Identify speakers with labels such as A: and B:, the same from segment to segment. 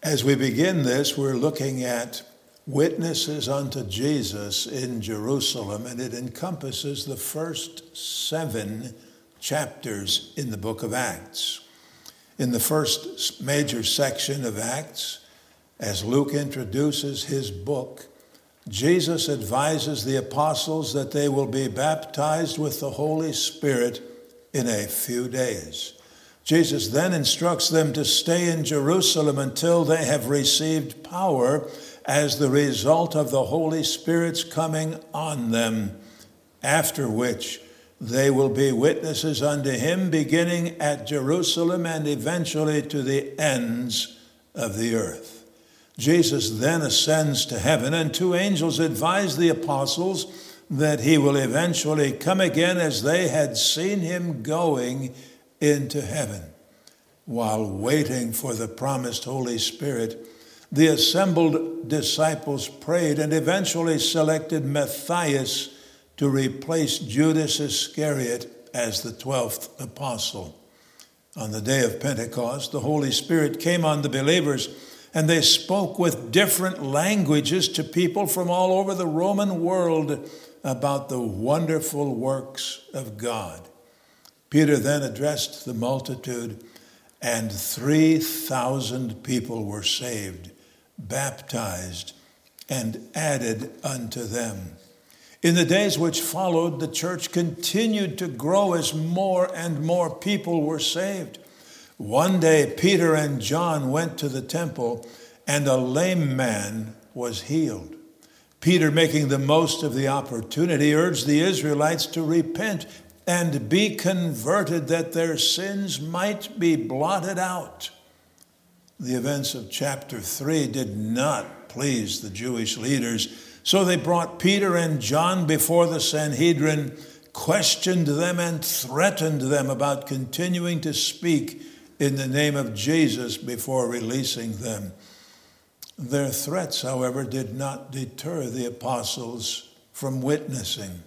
A: As we begin this, we're looking at witnesses unto Jesus in Jerusalem, and it encompasses the first 7 chapters in the book of Acts. In the first major section of Acts, as Luke introduces his book, Jesus advises the apostles that they will be baptized with the Holy Spirit in a few days. Jesus then instructs them to stay in Jerusalem until they have received power as the result of the Holy Spirit's coming on them, after which they will be witnesses unto him, beginning at Jerusalem and eventually to the ends of the earth. Jesus then ascends to heaven, and 2 angels advise the apostles that he will eventually come again as they had seen him going into heaven. While waiting for the promised Holy Spirit, the assembled disciples prayed and eventually selected Matthias to replace Judas Iscariot as the 12th apostle. On the day of Pentecost, the Holy Spirit came on the believers, and they spoke with different languages to people from all over the Roman world about the wonderful works of God. Peter then addressed the multitude, and 3,000 people were saved, baptized, and added unto them. In the days which followed, the church continued to grow as more and more people were saved. One day, Peter and John went to the temple, and a lame man was healed. Peter, making the most of the opportunity, urged the Israelites to repent and be converted, that their sins might be blotted out. The events of chapter 3 did not please the Jewish leaders, so they brought Peter and John before the Sanhedrin, questioned them, and threatened them about continuing to speak in the name of Jesus before releasing them. Their threats, however, did not deter the apostles from witnessing.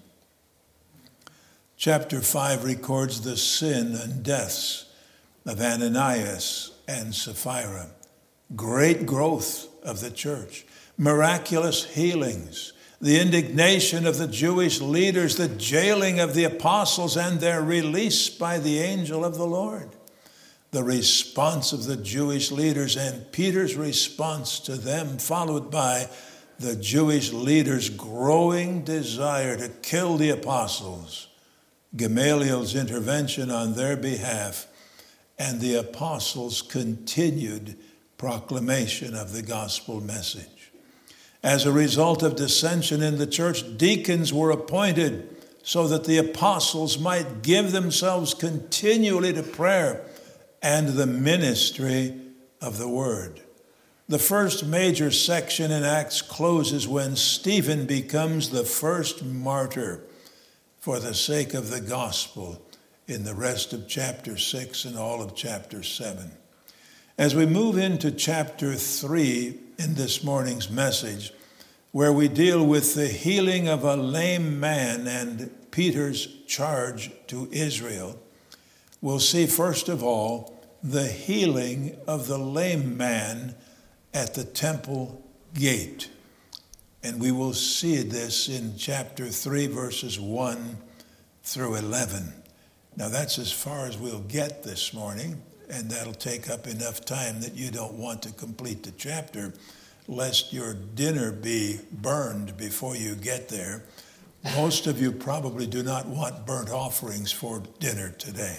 A: Chapter 5 records the sin and deaths of Ananias and Sapphira, great growth of the church, miraculous healings, the indignation of the Jewish leaders, the jailing of the apostles, and their release by the angel of the Lord. The response of the Jewish leaders and Peter's response to them, followed by the Jewish leaders' growing desire to kill the apostles, Gamaliel's intervention on their behalf, and the apostles' continued proclamation of the gospel message. As a result of dissension in the church, deacons were appointed so that the apostles might give themselves continually to prayer and the ministry of the word. The first major section in Acts closes when Stephen becomes the first martyr for the sake of the gospel in the rest of chapter 6 and all of chapter 7. As we move into chapter 3 in this morning's message, where we deal with the healing of a lame man and Peter's charge to Israel, we'll see first of all the healing of the lame man at the temple gate. And we will see this in chapter 3, verses 1 through 11. Now that's as far as we'll get this morning, and that'll take up enough time that you don't want to complete the chapter, lest your dinner be burned before you get there. Most of you probably do not want burnt offerings for dinner today.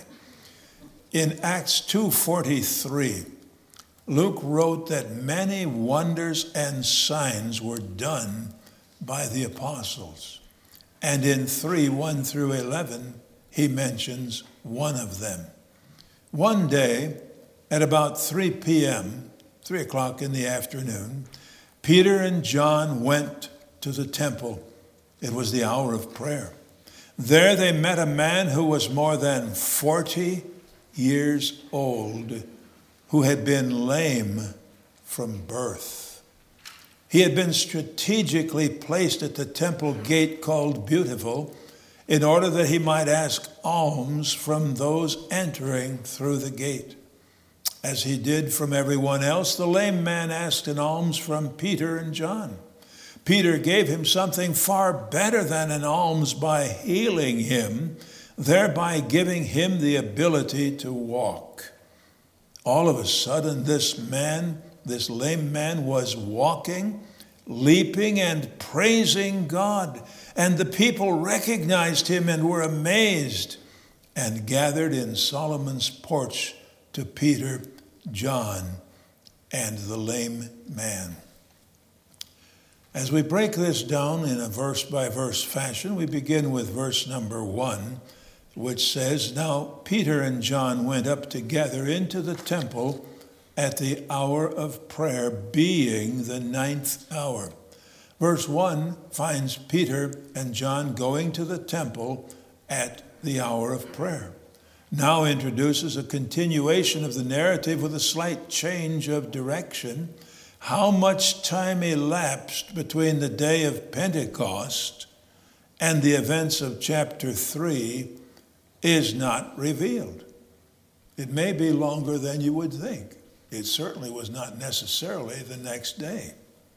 A: In Acts 2:43, Luke wrote that many wonders and signs were done by the apostles. And in 3:1 through 11, he mentions one of them. One day, at about 3 p.m., 3 o'clock in the afternoon, Peter and John went to the temple. It was the hour of prayer. There they met a man who was more than 40 years old, who had been lame from birth. He had been strategically placed at the temple gate called Beautiful in order that he might ask alms from those entering through the gate. as he did from everyone else, the lame man asked an alms from Peter and John. Peter gave him something far better than an alms by healing him, thereby giving him the ability to walk. All of a sudden, this lame man was walking, leaping, and praising God. And the people recognized him and were amazed and gathered in Solomon's porch to Peter, John, and the lame man. As we break this down in a verse-by-verse fashion, we begin with verse number 1, which says, "Now Peter and John went up together into the temple at the hour of prayer, being the 9th hour." Verse 1 finds Peter and John going to the temple at the hour of prayer. Now introduces a continuation of the narrative with a slight change of direction. How much time elapsed between the day of Pentecost and the events of chapter 3 is not revealed. It may be longer than you would think. It certainly was not necessarily the next day.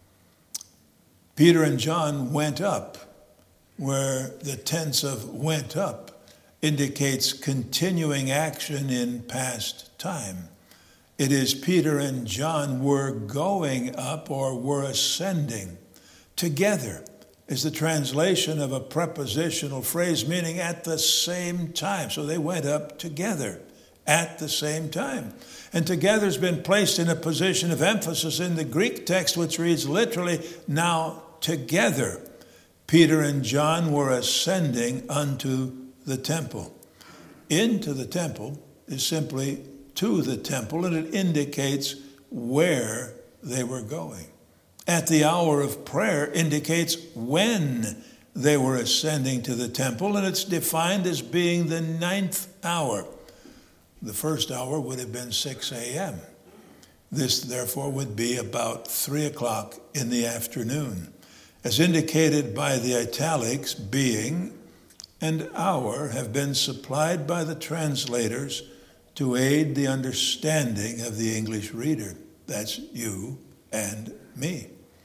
A: Peter and John went up, where the tense of went up indicates continuing action in past time. It is Peter and John were going up or were ascending. Together is the translation of a prepositional phrase meaning at the same time. So they went up together at the same time. And together has been placed in a position of emphasis in the Greek text, which reads literally, "Now together Peter and John were ascending unto the temple." Into the temple is simply to the temple, and it indicates where they were going. At the hour of prayer indicates when they were ascending to the temple, and it's defined as being the 9th hour. The first hour would have been 6 a.m. This, therefore, would be about 3 o'clock in the afternoon. As indicated by the italics, being and hour have been supplied by the translators to aid the understanding of the English reader. That's you and me.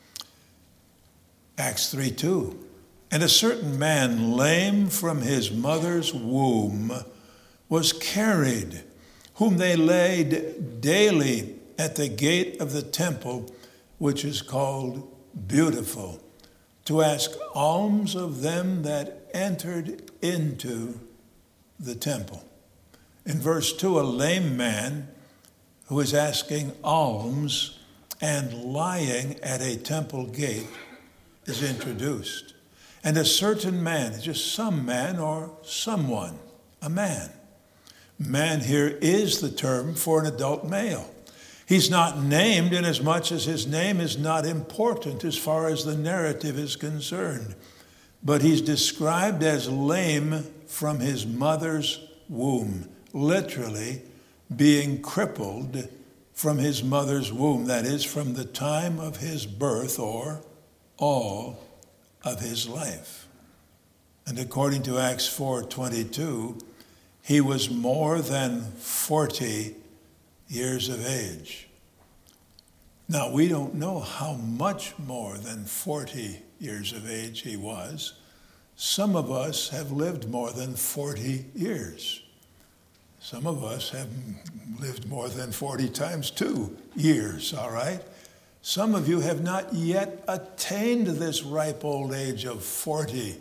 A: Acts 3:2. "And a certain man lame from his mother's womb was carried, whom they laid daily at the gate of the temple, which is called Beautiful, to ask alms of them that entered into the temple." In verse 2, a lame man who is asking alms and lying at a temple gate is introduced. And a certain man, just some man or someone, a man. Man here is the term for an adult male. He's not named inasmuch as his name is not important as far as the narrative is concerned. But he's described as lame from his mother's womb, literally being crippled from his mother's womb, that is, from the time of his birth or all of his life. And according to Acts 4:22, he was more than 40 years of age. Now, we don't know how much more than 40 years of age he was. Some of us have lived more than 40 years. Some of us have lived more than 40 times 2 years, all right? Some of you have not yet attained this ripe old age of 40.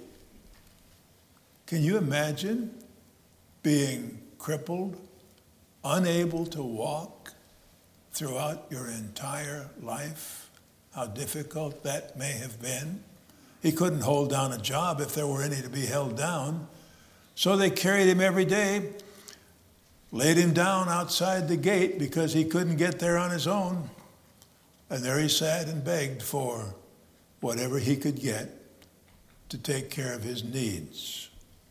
A: Can you imagine being crippled, unable to walk throughout your entire life? How difficult that may have been. He couldn't hold down a job if there were any to be held down. So they carried him every day, laid him down outside the gate because he couldn't get there on his own. And there he sat and begged for whatever he could get to take care of his needs.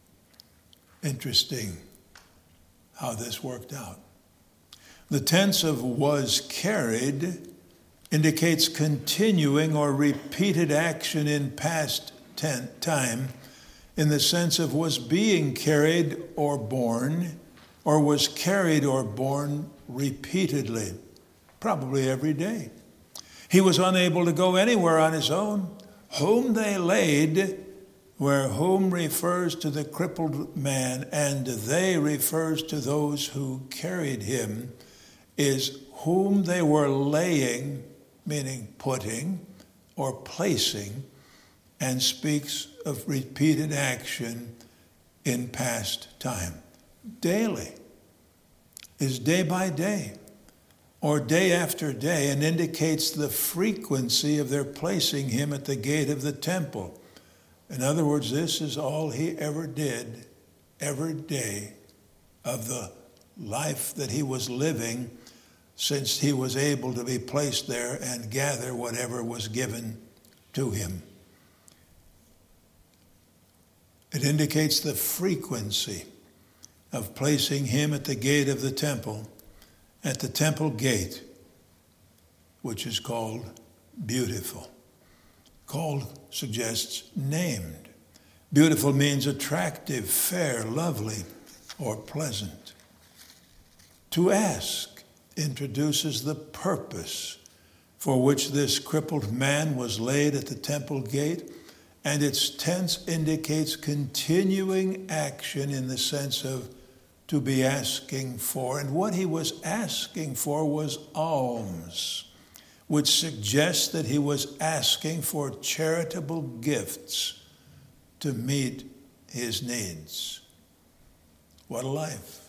A: Interesting how this worked out. The tense of was carried indicates continuing or repeated action in past time in the sense of was being carried or born, or was carried or born repeatedly, probably every day. He was unable to go anywhere on his own. Whom they laid, where whom refers to the crippled man, and they refers to those who carried him, is whom they were laying, meaning putting or placing, and speaks of repeated action in past time. Daily is day by day or day after day, and indicates the frequency of their placing him at the gate of the temple. In other words, this is all he ever did every day of the life that he was living since he was able to be placed there and gather whatever was given to him. It indicates the frequency of placing him at the gate of the temple, at the temple gate, which is called Beautiful. Called suggests named. Beautiful means attractive, fair, lovely, or pleasant. To ask introduces the purpose for which this crippled man was laid at the temple gate, and its tense indicates continuing action in the sense of to be asking for. And what he was asking for was alms, which suggests that he was asking for charitable gifts to meet his needs. What a life.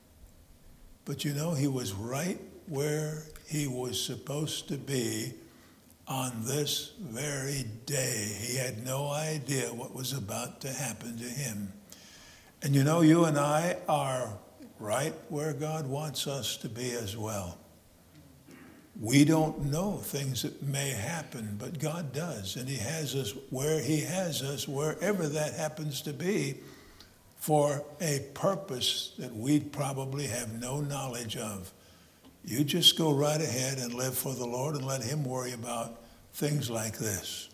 A: But you know, he was right where he was supposed to be on this very day. He had no idea what was about to happen to him. And you know, you and I are right where God wants us to be as well. We don't know things that may happen, but God does. And he has us where he has us, wherever that happens to be, for a purpose that we probably have no knowledge of. You just go right ahead and live for the Lord and let him worry about things like this.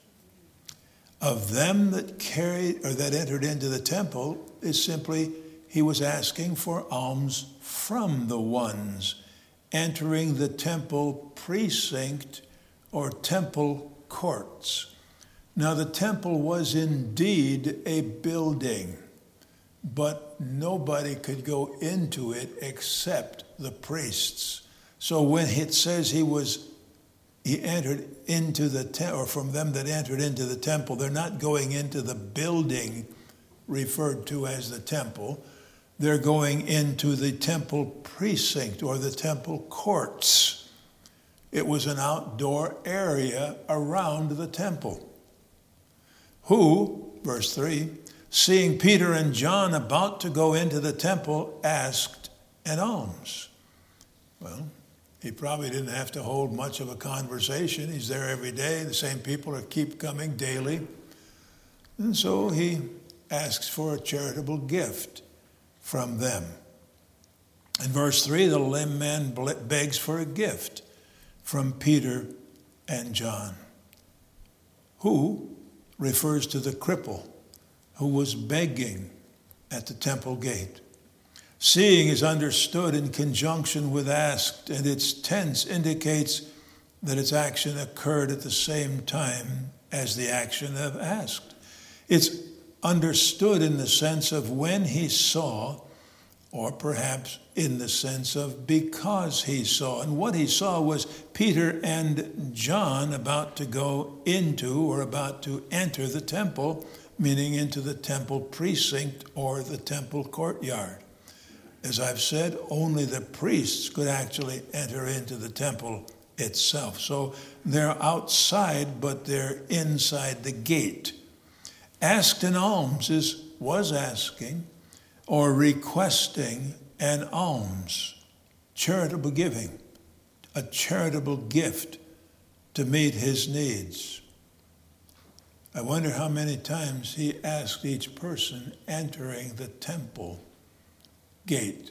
A: Of them that carried or that entered into the temple is simply he was asking for alms from the ones entering the temple precinct or temple courts. Now the temple was indeed a building, but nobody could go into it except the priests. So when it says he entered into the temple, or from them that entered into the temple, they're not going into the building referred to as the temple. They're going into the temple precinct or the temple courts. It was an outdoor area around the temple. Who, verse 3, seeing Peter and John about to go into the temple, asked an alms. Well, he probably didn't have to hold much of a conversation. He's there every day. The same people keep coming daily. And so he asks for a charitable gift from them. In verse 3, the lame man begs for a gift from Peter and John, who refers to the cripple who was begging at the temple gate. Seeing is understood in conjunction with asked, and its tense indicates that its action occurred at the same time as the action of asked. It's understood in the sense of when he saw, or perhaps in the sense of because he saw. And what he saw was Peter and John about to go into or about to enter the temple, meaning into the temple precinct or the temple courtyard. As I've said, only the priests could actually enter into the temple itself. So they're outside, but they're inside the gate. Asked an alms was asking or requesting an alms, charitable giving, a charitable gift to meet his needs. I wonder how many times he asked each person entering the temple gate.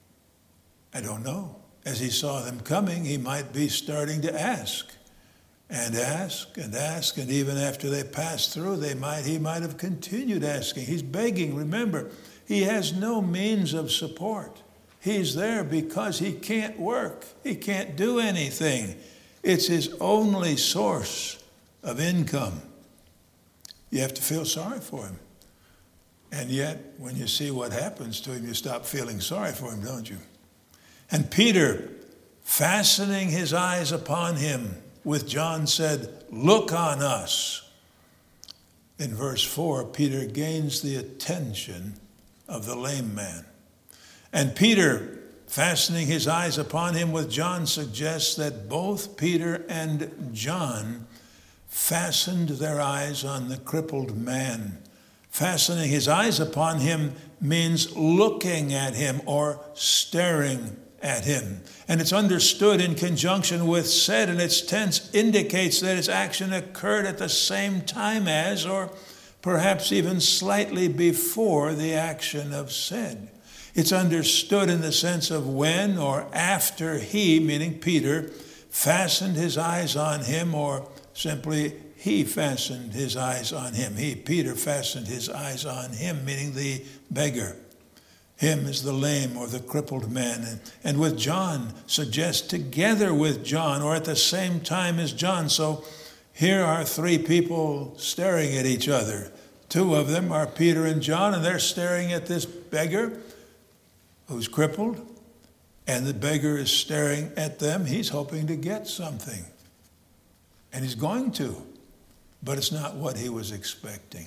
A: I don't know. As he saw them coming, he might be starting to ask and ask and ask, and even after they passed through, he might have continued asking. He's begging. Remember, he has no means of support. He's there because he can't work. He can't do anything. It's his only source of income. You have to feel sorry for him. And yet, when you see what happens to him, you stop feeling sorry for him, don't you? And Peter, fastening his eyes upon him, with John said, "Look on us." In verse 4, Peter gains the attention of the lame man. And Peter, fastening his eyes upon him with John, suggests that both Peter and John fastened their eyes on the crippled man. Fastening his eyes upon him means looking at him or staring at him. And it's understood in conjunction with said, and its tense indicates that its action occurred at the same time as, or perhaps even slightly before, the action of said. It's understood in the sense of when or after he, meaning Peter, fastened his eyes on him, or simply he fastened his eyes on him. He, Peter, fastened his eyes on him, meaning the beggar. Him is the lame or the crippled man. And with John suggests together with John, or at the same time as John. So here are three people staring at each other. Two of them are Peter and John, and they're staring at this beggar who's crippled. And the beggar is staring at them. He's hoping to get something. And he's going to. But it's not what he was expecting.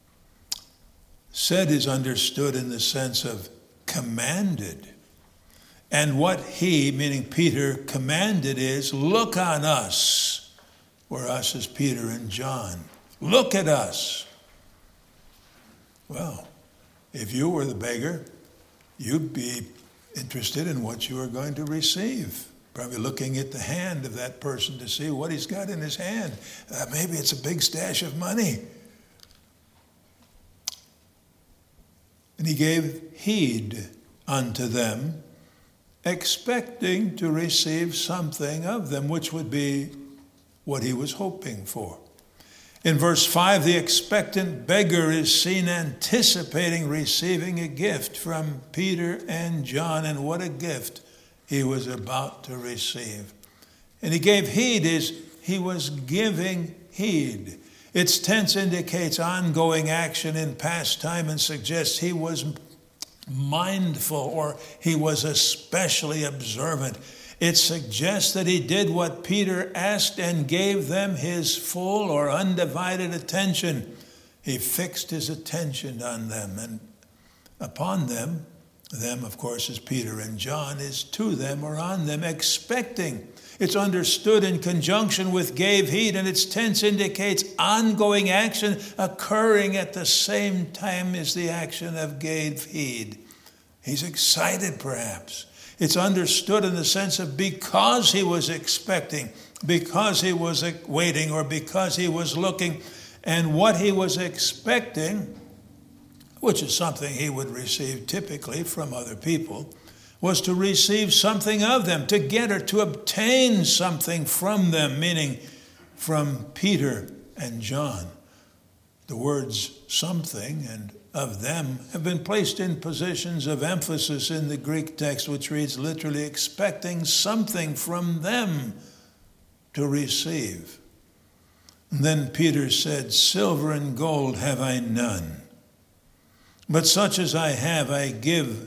A: Said is understood in the sense of commanded. And what he, meaning Peter, commanded is, look on us, where us is Peter and John. Look at us. Well, if you were the beggar, you'd be interested in what you were going to receive. Probably looking at the hand of that person to see what he's got in his hand. Maybe it's a big stash of money. And he gave heed unto them, expecting to receive something of them, which would be what he was hoping for. In verse 5, the expectant beggar is seen anticipating receiving a gift from Peter and John, and what a gift he was about to receive. And he gave heed is he was giving heed. Its tense indicates ongoing action in past time and suggests he was mindful or he was especially observant. It suggests that he did what Peter asked and gave them his full or undivided attention. He fixed his attention on them and upon them. Them, of course, is Peter and John, is to them or on them, expecting. It's understood in conjunction with gave heed, and its tense indicates ongoing action occurring at the same time as the action of gave heed. He's excited, perhaps. It's understood in the sense of because he was expecting, because he was waiting, or because he was looking, and what he was expecting, which is something he would receive typically from other people, was to receive something of them, to get or to obtain something from them, meaning from Peter and John. The words something and of them have been placed in positions of emphasis in the Greek text, which reads literally expecting something from them to receive. And then Peter said, silver and gold have I none, but such as I have I give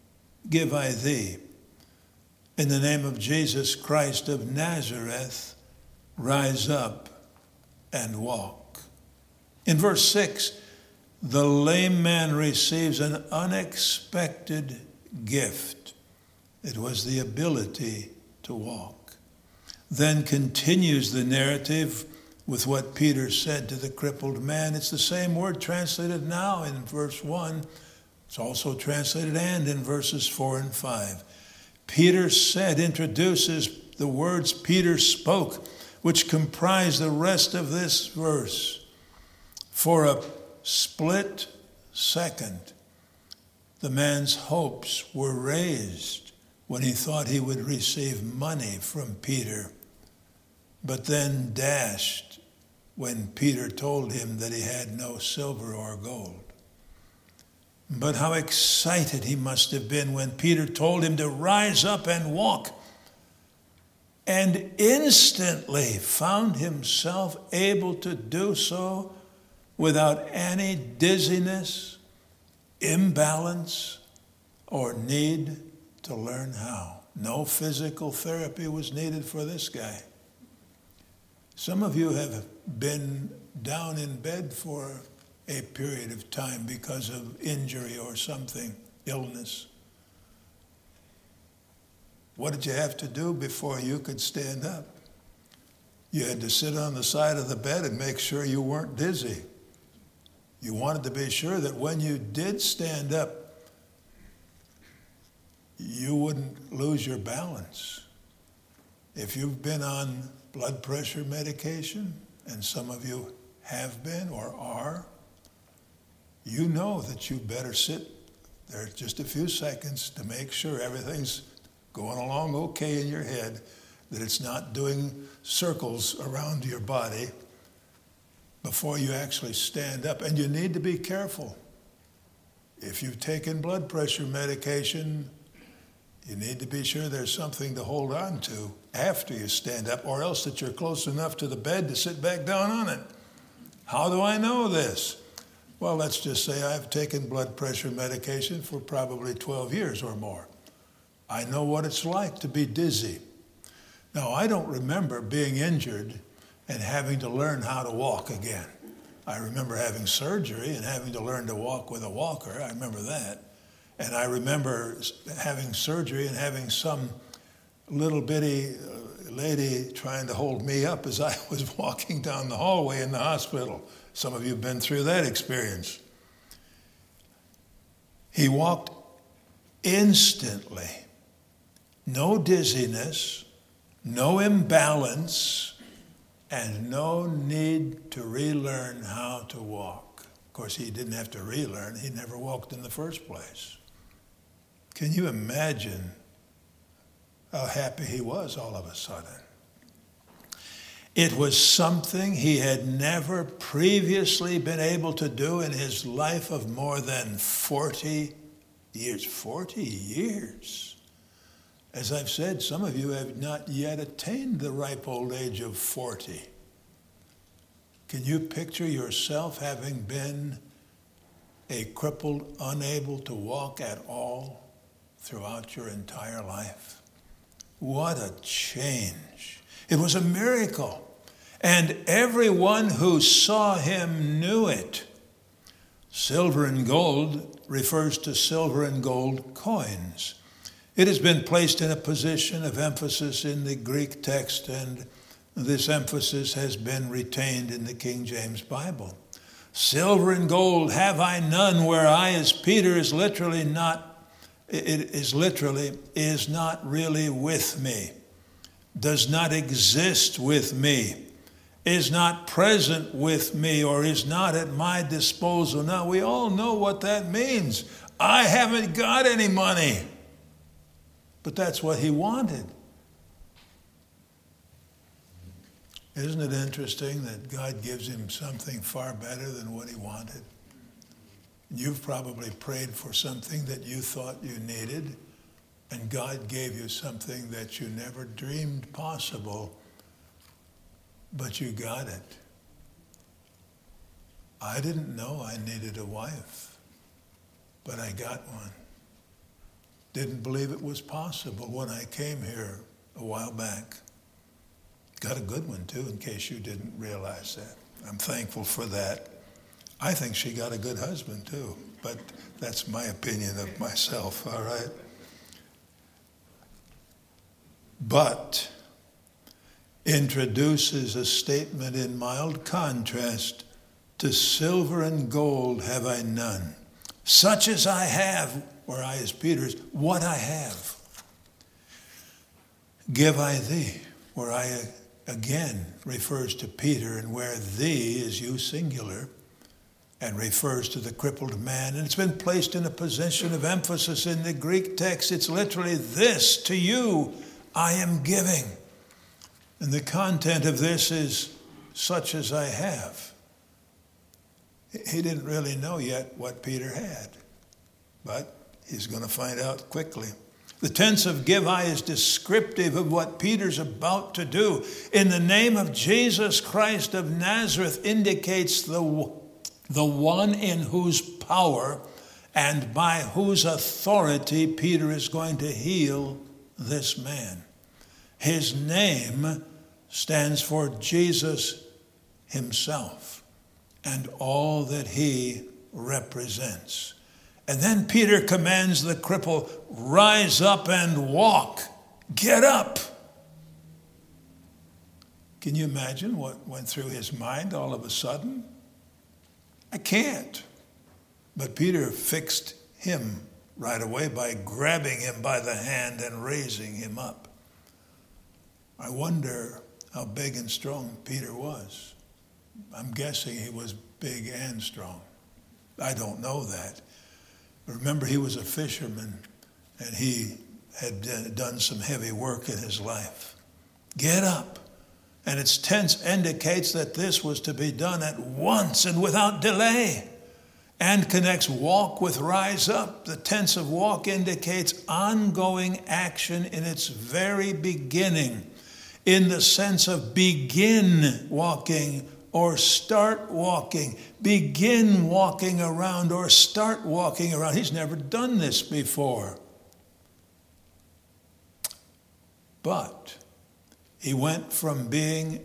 A: I thee. In the name of Jesus Christ of Nazareth, rise up and walk. In verse 6, the lame man receives an unexpected gift. It was the ability to walk. Then continues the narrative with what Peter said to the crippled man. It's the same word translated now in verse 1. It's also translated and in verses 4 and 5. Peter said, introduces the words Peter spoke, which comprise the rest of this verse. For a split second, the man's hopes were raised when he thought he would receive money from Peter, but then dashed when Peter told him that he had no silver or gold. But how excited he must have been when Peter told him to rise up and walk, and instantly found himself able to do so without any dizziness, imbalance, or need to learn how. No physical therapy was needed for this guy. Some of you have been down in bed for a period of time because of injury or something, illness. What did you have to do before you could stand up? You had to sit on the side of the bed and make sure you weren't dizzy. You wanted to be sure that when you did stand up, you wouldn't lose your balance. If you've been on blood pressure medication, and some of you have been or are, you know that you better sit there just a few seconds to make sure everything's going along okay in your head, that it's not doing circles around your body before you actually stand up. And you need to be careful. If you've taken blood pressure medication, you need to be sure there's something to hold on to after you stand up, or else that you're close enough to the bed to sit back down on it. How do I know this? Well, let's just say I've taken blood pressure medication for probably 12 years or more. I know what it's like to be dizzy. Now, I don't remember being injured and having to learn how to walk again. I remember having surgery and having to learn to walk with a walker. I remember that. And I remember having surgery and having some little bitty lady trying to hold me up as I was walking down the hallway in the hospital. Some of you have been through that experience. He walked instantly. No dizziness, no imbalance, and no need to relearn how to walk. Of course, he didn't have to relearn. He never walked in the first place. Can you imagine how happy he was all of a sudden? It was something he had never previously been able to do in his life of more than 40 years. 40 years. As I've said, some of you have not yet attained the ripe old age of 40. Can you picture yourself having been a crippled, unable to walk at all throughout your entire life? What a change. It was a miracle. And everyone who saw him knew it. Silver and gold refers to silver and gold coins. It has been placed in a position of emphasis in the Greek text, and this emphasis has been retained in the King James Bible. Silver and gold have I none, where I, as Peter, is not really with me, does not exist with me, is not present with me, or is not at my disposal. Now, we all know what that means. I haven't got any money. But that's what he wanted. Isn't it interesting that God gives him something far better than what he wanted? You've probably prayed for something that you thought you needed, and God gave you something that you never dreamed possible, but you got it. I didn't know I needed a wife, but I got one. Didn't believe it was possible when I came here a while back. Got a good one, too, in case you didn't realize that. I'm thankful for that. I think she got a good husband, too, but that's my opinion of myself, all right? But introduces a statement in mild contrast to silver and gold have I none. Such as I have, where I as Peter's, what I have, give I thee, where I again refers to Peter, and where thee is you singular, and refers to the crippled man. And it's been placed in a position of emphasis in the Greek text. It's literally, this to you I am giving. And the content of this is such as I have. He didn't really know yet what Peter had. but he's going to find out quickly. The tense of Gibeah is descriptive of what Peter's about to do. In the name of Jesus Christ of Nazareth indicates the one in whose power and by whose authority Peter is going to heal this man. His name stands for Jesus himself and all that he represents. And then Peter commands the cripple, rise up and walk. Get up. Can you imagine what went through his mind all of a sudden? I can't. But Peter fixed him right away by grabbing him by the hand and raising him up. I wonder how big and strong Peter was. I'm guessing he was big and strong. I don't know that. Remember, he was a fisherman, and he had done some heavy work in his life. Get up. And its tense indicates that this was to be done at once and without delay, and connects walk with rise up. The tense of walk indicates ongoing action in its very beginning, in the sense of begin walking or start walking, begin walking around or start walking around. He's never done this before. But he went from being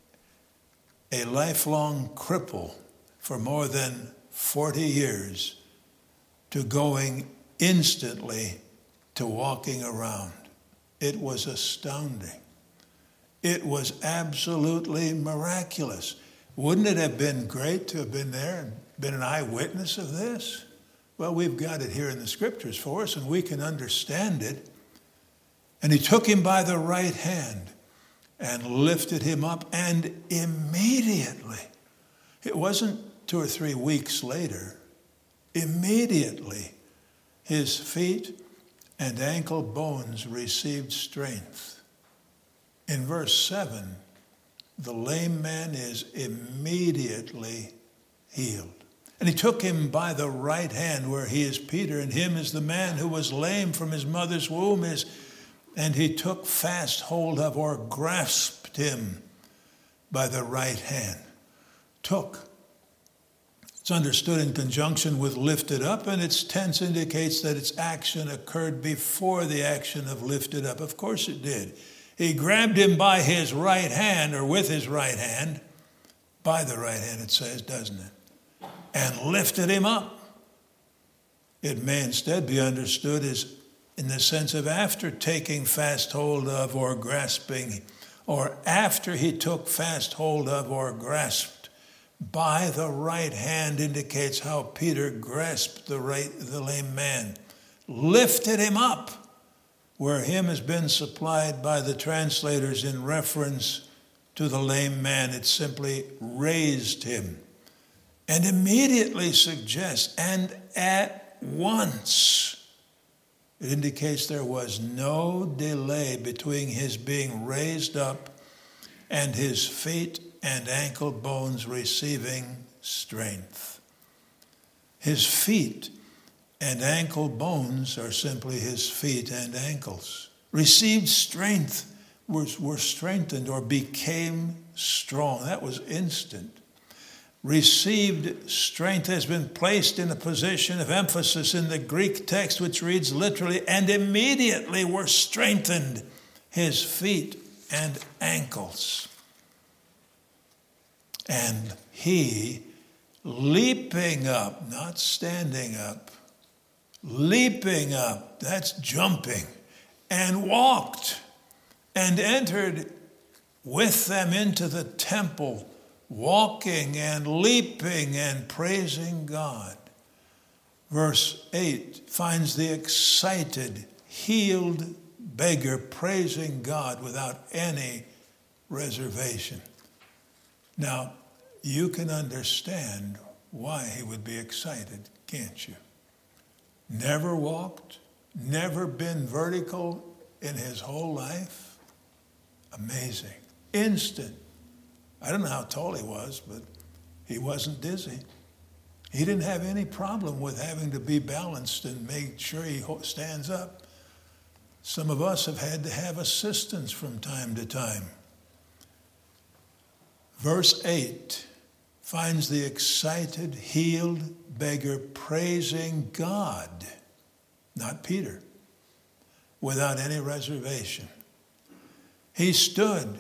A: a lifelong cripple for more than 40 years to going instantly to walking around. It was astounding. It was absolutely miraculous. Wouldn't it have been great to have been there and been an eyewitness of this? Well, we've got it here in the scriptures for us, and we can understand it. And he took him by the right hand and lifted him up, and immediately, it wasn't 2 or 3 weeks later, immediately his feet and ankle bones received strength. In verse 7, the lame man is immediately healed. And he took him by the right hand, where he is Peter, and him is the man who was lame from his mother's womb, and he took fast hold of or grasped him by the right hand. Took. It's understood in conjunction with lifted up, and its tense indicates that its action occurred before the action of lifted up. Of course it did. He grabbed him by his right hand, or with his right hand, by the right hand it says, doesn't it? And lifted him up. It may instead be understood as in the sense of after taking fast hold of or grasping, or after he took fast hold of or grasped by the right hand indicates how Peter grasped the lame man, lifted him up, where him has been supplied by the translators in reference to the lame man. It simply raised him. And immediately suggests, and at once. It indicates there was no delay between his being raised up and his feet and ankle bones receiving strength. His feet and ankle bones are simply his feet and ankles. Received strength, were strengthened or became strong. That was instant. Received strength has been placed in a position of emphasis in the Greek text, which reads literally, and immediately were strengthened his feet and ankles. And he, leaping up, not standing up, leaping up, that's jumping, and walked and entered with them into the temple, walking and leaping and praising God. Verse 8 finds the excited, healed beggar praising God without any reservation. Now, you can understand why he would be excited, can't you? Never walked, never been vertical in his whole life. Amazing. Instant. I don't know how tall he was, but he wasn't dizzy. He didn't have any problem with having to be balanced and make sure he stands up. Some of us have had to have assistance from time to time. Verse 8 finds the excited, healed beggar praising God, not Peter, without any reservation. He stood,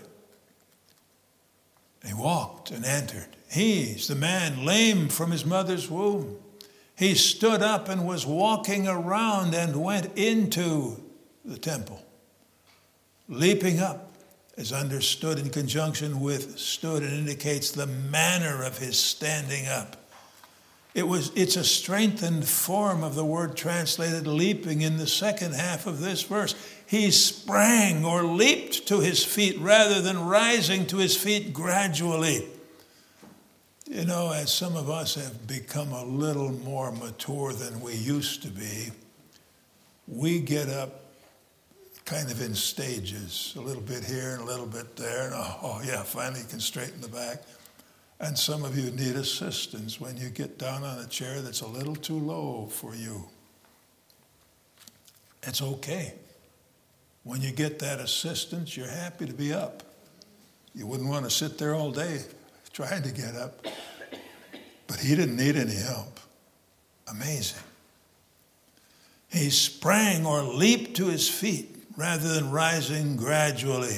A: he walked and entered. He's the man lame from his mother's womb. He stood up and was walking around and went into the temple. Leaping up is understood in conjunction with stood and indicates the manner of his standing up. It's a strengthened form of the word translated leaping in the second half of this verse. He sprang or leaped to his feet rather than rising to his feet gradually. You know, as some of us have become a little more mature than we used to be, we get up kind of in stages, a little bit here and a little bit there. And finally you can straighten the back. And some of you need assistance when you get down on a chair that's a little too low for you. It's okay. When you get that assistance, you're happy to be up. You wouldn't want to sit there all day trying to get up. But he didn't need any help. Amazing. He sprang or leaped to his feet rather than rising gradually.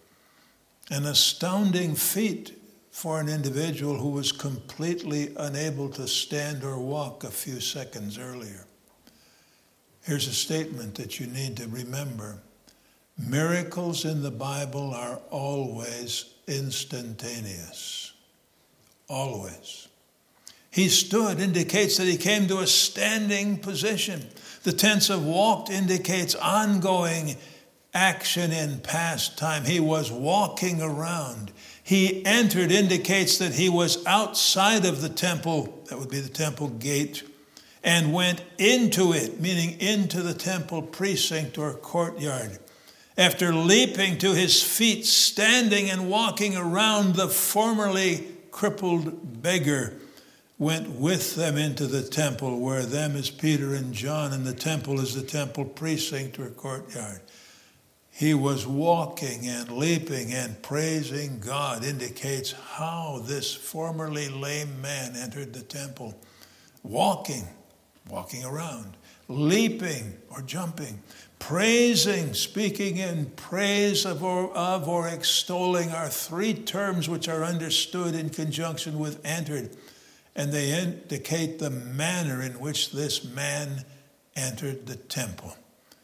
A: An astounding feat for an individual who was completely unable to stand or walk a few seconds earlier. Here's a statement that you need to remember. Miracles in the Bible are always instantaneous. Always. He stood indicates that he came to a standing position. The tense of walked indicates ongoing action in past time. He was walking around. He entered indicates that he was outside of the temple, that would be the temple gate, and went into it, meaning into the temple precinct or courtyard. After leaping to his feet, standing and walking around, the formerly crippled beggar went with them into the temple, where them is Peter and John, and the temple is the temple precinct or courtyard. He was walking and leaping and praising God, indicates how this formerly lame man entered the temple. Walking around, leaping or jumping, praising, speaking in praise of or extolling are three terms which are understood in conjunction with entered. And they indicate the manner in which this man entered the temple.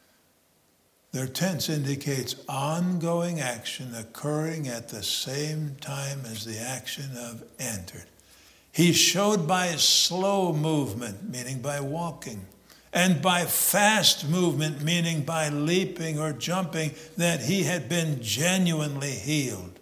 A: Their tense indicates ongoing action occurring at the same time as the action of entered. He showed by slow movement, meaning by walking, and by fast movement, meaning by leaping or jumping, that he had been genuinely healed.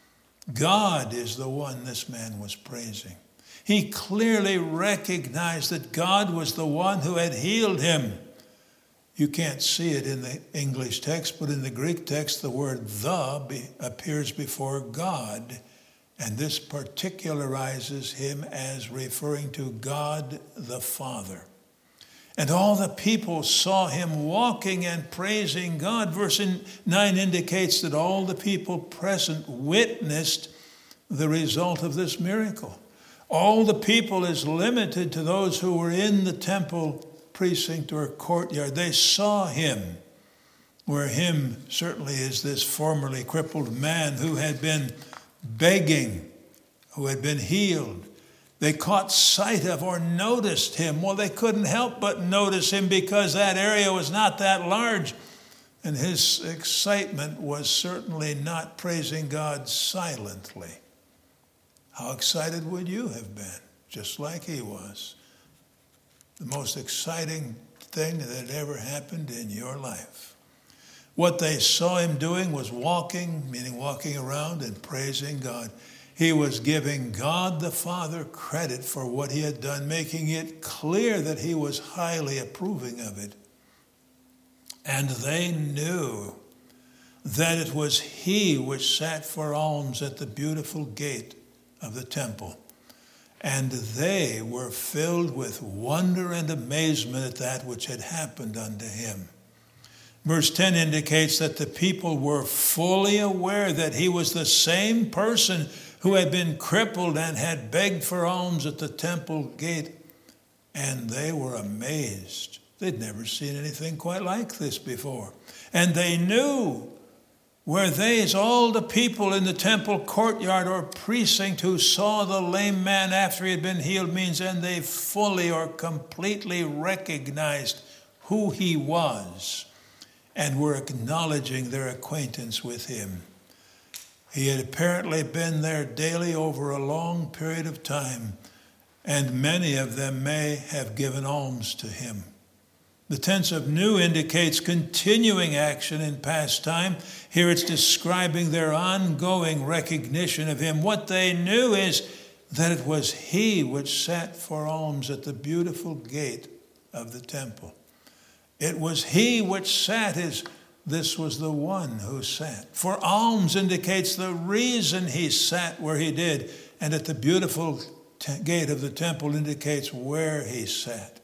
A: God is the one this man was praising. He clearly recognized that God was the one who had healed him. You can't see it in the English text, but in the Greek text, the word "the" appears before God, and this particularizes him as referring to God the Father. And all the people saw him walking and praising God. Verse 9 indicates that all the people present witnessed the result of this miracle. All the people is limited to those who were in the temple precinct or courtyard. They saw him, where him certainly is this formerly crippled man who had been begging, who had been healed. They caught sight of or noticed him. Well, they couldn't help but notice him because that area was not that large. And his excitement was certainly not praising God silently. How excited would you have been? Just like he was. The most exciting thing that ever happened in your life. What they saw him doing was walking, meaning walking around and praising God. He was giving God the Father credit for what he had done, making it clear that he was highly approving of it. And they knew that it was he which sat for alms at the beautiful gate of the temple. and they were filled with wonder and amazement at that which had happened unto him. Verse 10 indicates that the people were fully aware that he was the same person who had been crippled and had begged for alms at the temple gate, and they were amazed. They'd never seen anything quite like this before. And they knew, were they, as all the people in the temple courtyard or precinct who saw the lame man after he had been healed means, and they fully or completely recognized who he was and were acknowledging their acquaintance with him. He had apparently been there daily over a long period of time, and many of them may have given alms to him. The tense of new indicates continuing action in past time. Here it's describing their ongoing recognition of him. What they knew is that it was he which sat for alms at the beautiful gate of the temple. It was he which sat, this was the one who sat. For alms indicates the reason he sat where he did, and at the beautiful gate of the temple indicates where he sat.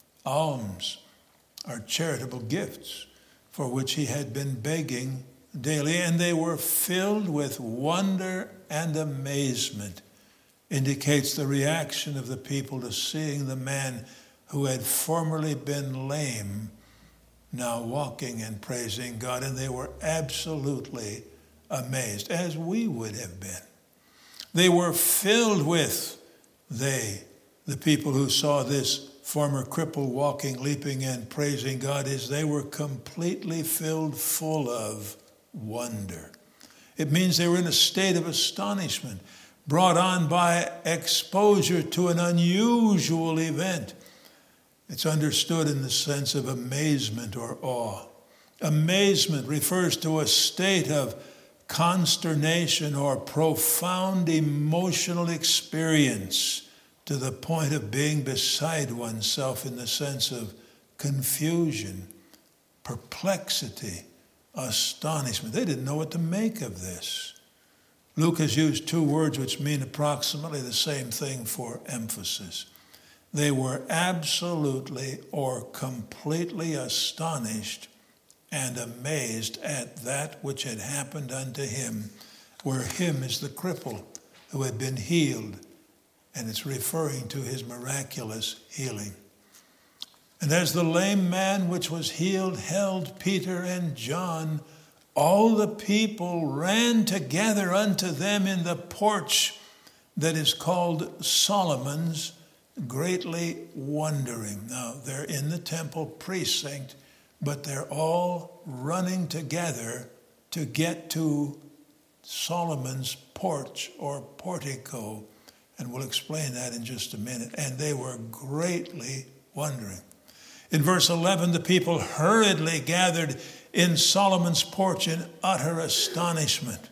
A: Alms are charitable gifts for which he had been begging daily, and they were filled with wonder and amazement. Indicates the reaction of the people to seeing the man who had formerly been lame now walking and praising God, and they were absolutely amazed, as we would have been. They were filled with, the people who saw this former cripple walking, leaping, and praising God, they were completely filled full of wonder. It means they were in a state of astonishment, brought on by exposure to an unusual event. It's understood in the sense of amazement or awe. Amazement refers to a state of consternation or profound emotional experience to the point of being beside oneself, in the sense of confusion, perplexity, astonishment. They didn't know what to make of this. Luke has used two words which mean approximately the same thing for emphasis. They were absolutely or completely astonished and amazed at that which had happened unto him, where him is the cripple who had been healed, and it's referring to his miraculous healing. And as the lame man which was healed held Peter and John, all the people ran together unto them in the porch that is called Solomon's, greatly wondering. Now, they're in the temple precinct, but they're all running together to get to Solomon's porch or portico, and we'll explain that in just a minute. And they were greatly wondering. In verse 11, the people hurriedly gathered in Solomon's porch in utter astonishment.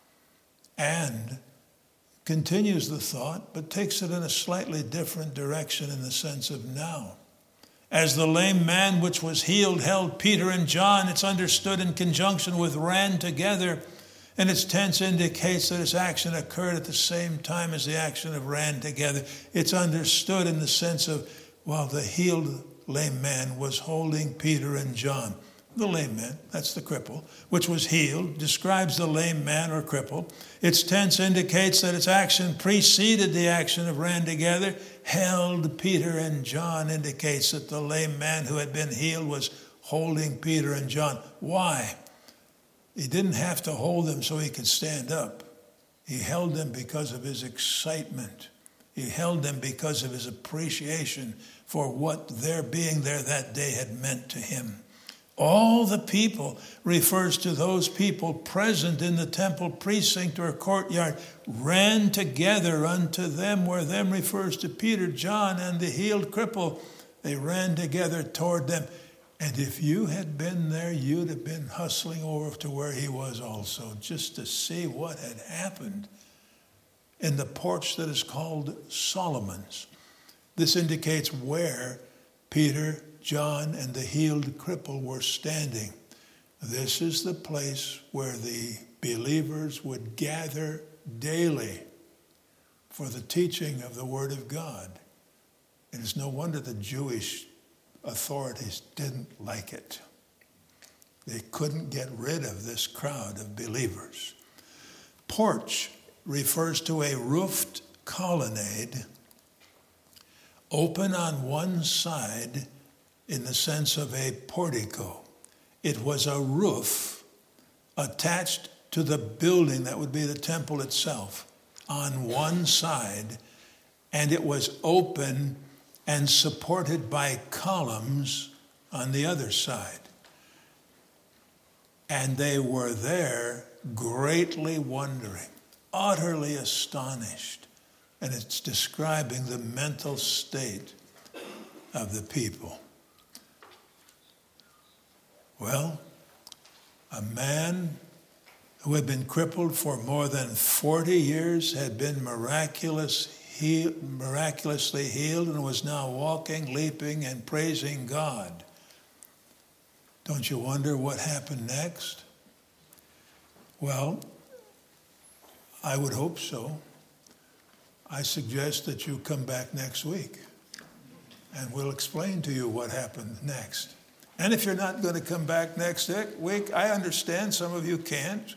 A: And continues the thought, but takes it in a slightly different direction in the sense of now. As the lame man which was healed held Peter and John, it's understood in conjunction with ran together, and its tense indicates that its action occurred at the same time as the action of ran together. It's understood in the sense of, while the healed lame man was holding Peter and John. The lame man, that's the cripple, which was healed, describes the lame man or cripple. Its tense indicates that its action preceded the action of ran together. Held Peter and John indicates that the lame man who had been healed was holding Peter and John. Why? He didn't have to hold them so he could stand up. He held them because of his excitement. He held them because of his appreciation for what their being there that day had meant to him. All the people refers to those people present in the temple precinct or courtyard, ran together unto them, where them refers to Peter, John, and the healed cripple. They ran together toward them. And if you had been there, you'd have been hustling over to where he was also, just to see what had happened in the porch that is called Solomon's. This indicates where Peter, John, and the healed cripple were standing. This is the place where the believers would gather daily for the teaching of the Word of God. It is no wonder the Jewish authorities didn't like it. They couldn't get rid of this crowd of believers. Porch refers to a roofed colonnade open on one side in the sense of a portico. It was a roof attached to the building that would be the temple itself on one side, and it was open and supported by columns on the other side. And they were there greatly wondering, utterly astonished. And it's describing the mental state of the people. Well, a man who had been crippled for more than 40 years had been miraculously healed and was now walking, leaping, and praising God. Don't you wonder what happened next? Well, I would hope so. I suggest that you come back next week and we'll explain to you what happened next. And if you're not going to come back next week, I understand some of you can't.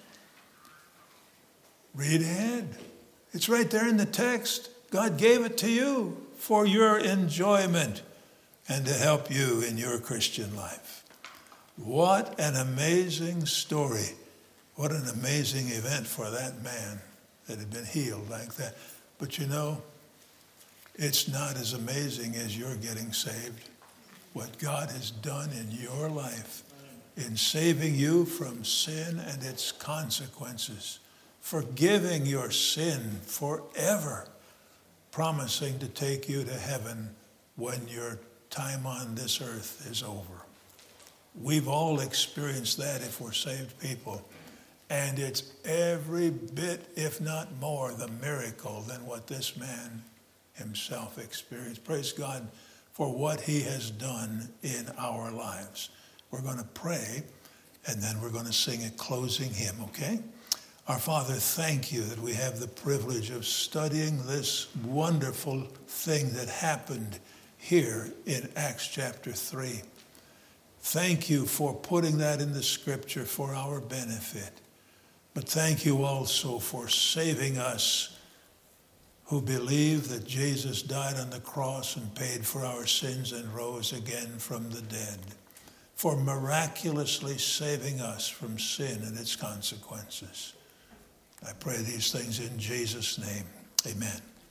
A: Read ahead. It's right there in the text. God gave it to you for your enjoyment and to help you in your Christian life. What an amazing story. What an amazing event for that man that had been healed like that. But you know, it's not as amazing as you're getting saved. What God has done in your life in saving you from sin and its consequences, forgiving your sin forever, promising to take you to heaven when your time on this earth is over. We've all experienced that if we're saved people. And it's every bit, if not more, the miracle than what this man himself experienced. Praise God for what he has done in our lives. We're going to pray, and then we're going to sing a closing hymn, okay? Our Father, thank you that we have the privilege of studying this wonderful thing that happened here in Acts chapter 3. Thank you for putting that in the scripture for our benefit. But thank you also for saving us who believe that Jesus died on the cross and paid for our sins and rose again from the dead, for miraculously saving us from sin and its consequences. I pray these things in Jesus' name. Amen.